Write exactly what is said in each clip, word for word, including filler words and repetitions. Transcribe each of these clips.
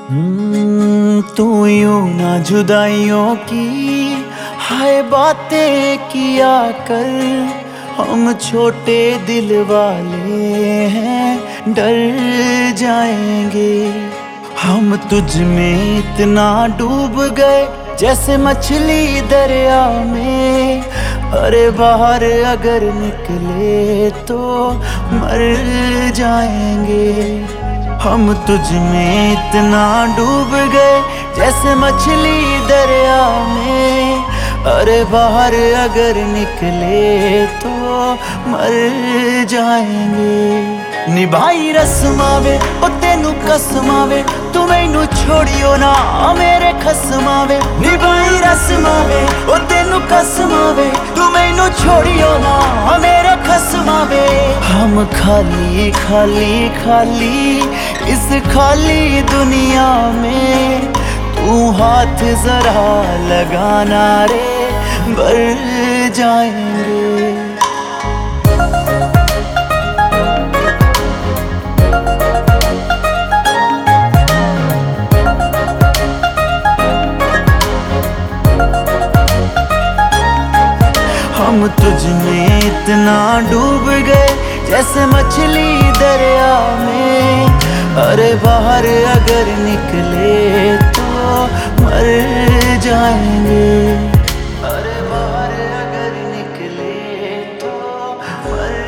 हम्म, तू यूं ना जुदाइयों की हाय बातें किया कर। हम छोटे दिल वाले हैं, डर जाएंगे। हम तुझ में इतना डूब गए जैसे मछली दरिया में। अरे बाहर अगर निकले तो मर जाएंगे। हम तुझ में इतना डूब गए जैसे मछली दरिया में। अरे बाहर अगर निकले तो मर जाएंगे। निभाई रस्मावे ओ तेनू कसमावे, तू मैनू छोड़ियो ना मेरे खसमावे। निभाई रस्मावे ओ तेनू कसमावे, तू मैनू छोड़ियो ना मेरे खसमावे। हम खाली खाली खाली इस खाली दुनिया में, तू हाथ जरा लगाना रे भर जाएंगे। हम तुझ में इतना डूब गए जैसे मछली दरिया में। अरे बाहर अगर निकले तो मर जाएंगे। अरे बाहर अगर निकले तो मर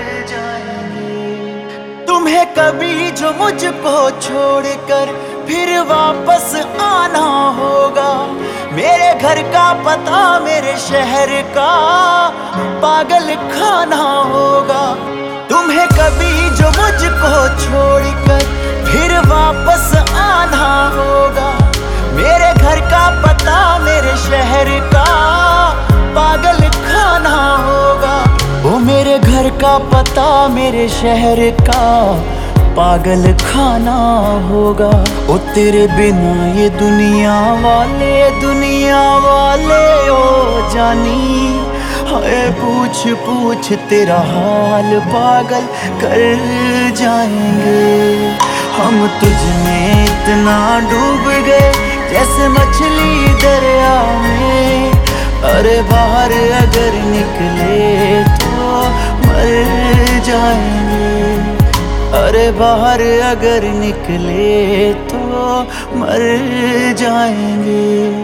जाएंगे। तुम्हें कभी जो मुझको छोड़कर फिर वापस आना होगा, मेरे घर का पता मेरे शहर का पागल खाना होगा। तुम्हें कभी जो मुझको छोड़कर फिर वापस आना होगा, मेरे घर का पता मेरे शहर का पागल खाना होगा। वो मेरे घर का पता मेरे शहर का पागल खाना होगा। ओ तेरे बिना ये दुनिया वाले दुनिया वाले ओ जानी, हाय पूछ पूछ तेरा हाल पागल कर जाएंगे। हम तुझ में इतना डूब गए जैसे मछली दरिया में। अरे बाहर अगर निकले तो मर जाएंगे। अरे बाहर अगर निकले तो मर जाएंगे।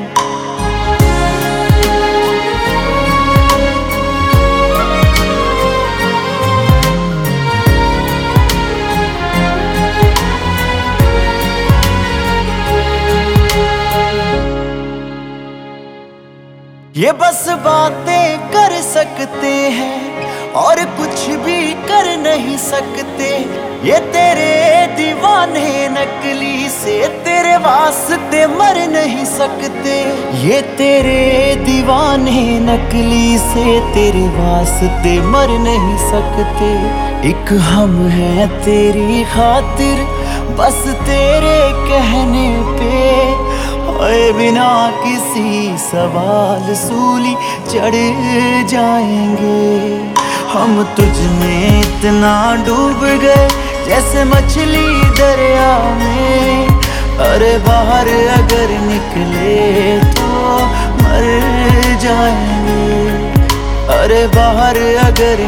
ये बस बातें कर सकते हैं और कुछ भी कर नहीं सकते। ये तेरे दीवाने नकली से तेरे वास्ते मर नहीं सकते। ये तेरे दीवाने नकली से तेरे वास्ते मर नहीं सकते। एक हम हैं तेरी खातिर बस तेरे कहने पे, ओए बिना किसी सवाल सूली चढ़ जाएंगे। हम तुझ में इतना डूब गए जैसे मछली दरिया में। अरे बाहर अगर निकले तो मर जाएंगे। अरे बाहर अगर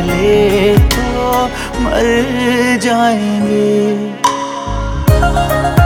निकले तो मर जाएंगे।